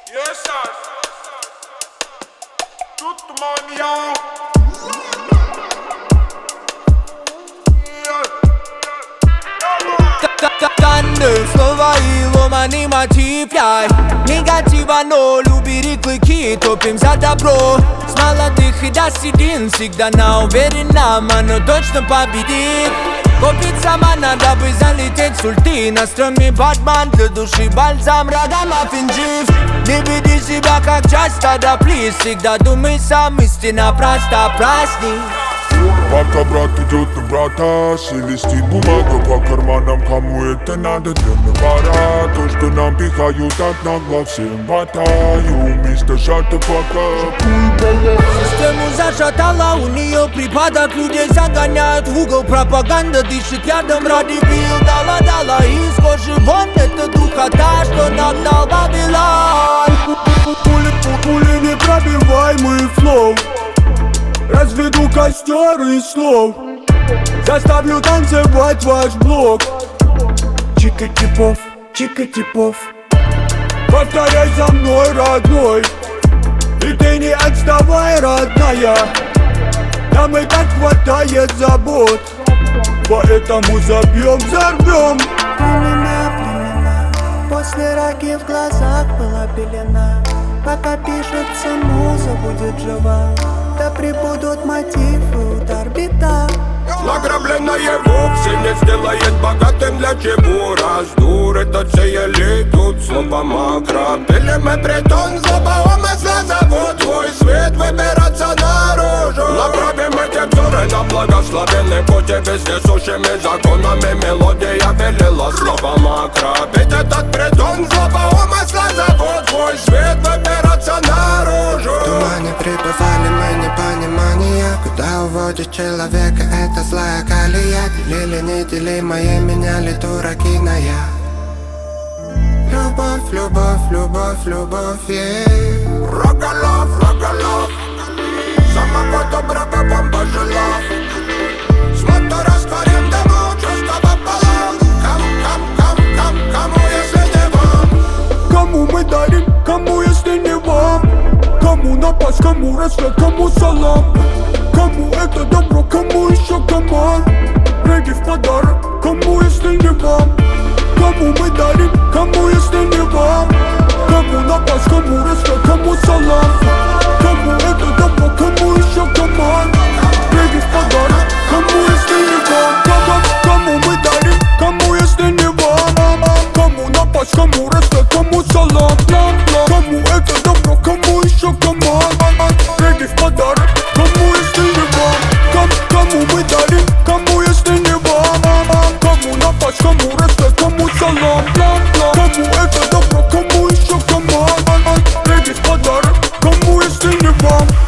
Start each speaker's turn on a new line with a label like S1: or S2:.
S1: Yes, sir. Tout mon yo.
S2: Слова и ломаный мотив, негатива, но любить клыки, топим за добро. С молодых и до седин всегда на уверенном, оно точно победит. Купить сама надо бы залететь с ульты. На стреме Батман, для души бальзам, Радамаффин жив. Не веди себя как часть стада, плиз. Всегда думай сам, истина проста, праздник.
S3: Пока брат идет на брата, шелестит бумага по карманам. Кому это надо, для навара. То, что нам пихают от нагло, всем хватаю. Мистер Шата пока.
S2: Систему зашатала, у нее припадок. Людей загоняют в угол, пропаганда дышит ядом ради бил. Дала из кожи вон, это духота, что нагнал Вавилон.
S4: Пули непробиваемый флоу. Разведу костер из слов. Заставлю танцевать ваш блок. Чика-типов. Повторяй за мной, родной. И ты не отставай, родная. Нам и так хватает забот. Поэтому забьем, взорвем.
S5: Племена, после раки в глазах была пелена. Пока пишется муза, будет жива. Да прибудут мотивы, удар, бита.
S4: Награбленное вовсе не сделает богатым. Для чего раздур этот сей элитут слово макро. Пилим притон, злоба умысла зовут твой свет выбираться наружу. Направим эти взоры на благословенный путь. И вездесущими законами мелодия велела слово макро. Ведь этот притон, злоба умысла зовут твой свет выбираться наружу.
S6: В тумане пребывали мы непонимания. Куда уводит человека эта злая колея? Делили неделимое, меняли дураки на я. Любовь, yeah.
S4: Рогалов, самого доброго вам пожелав. С мотора растворим дыму, чувства пополам. Кому, если не вам? Кому мы дарим, кому, если не вам? Кому напасть, кому рассвет, кому салам? Кому это добро, кому еще команд? Регги в подарок, кому, если не вам? Кому мы дарим, кому, если не вам? Кому напасть, кому рассвет, кому салам? Кому это добро, кому еще команд? Регги в подарок, кому, если не вам? Кому мы дарим, кому, если не вам? Кому напасть, кому рассвет, кому салам? Кому это добро, кому еще команд? Регги в подарок, кому, если не вам? Кому мы дарим, кому, если не вам? Кому напасть, кому рассвет, кому салам? Кому это добро, кому еще команд? Регги в подарок, кому, если не вам?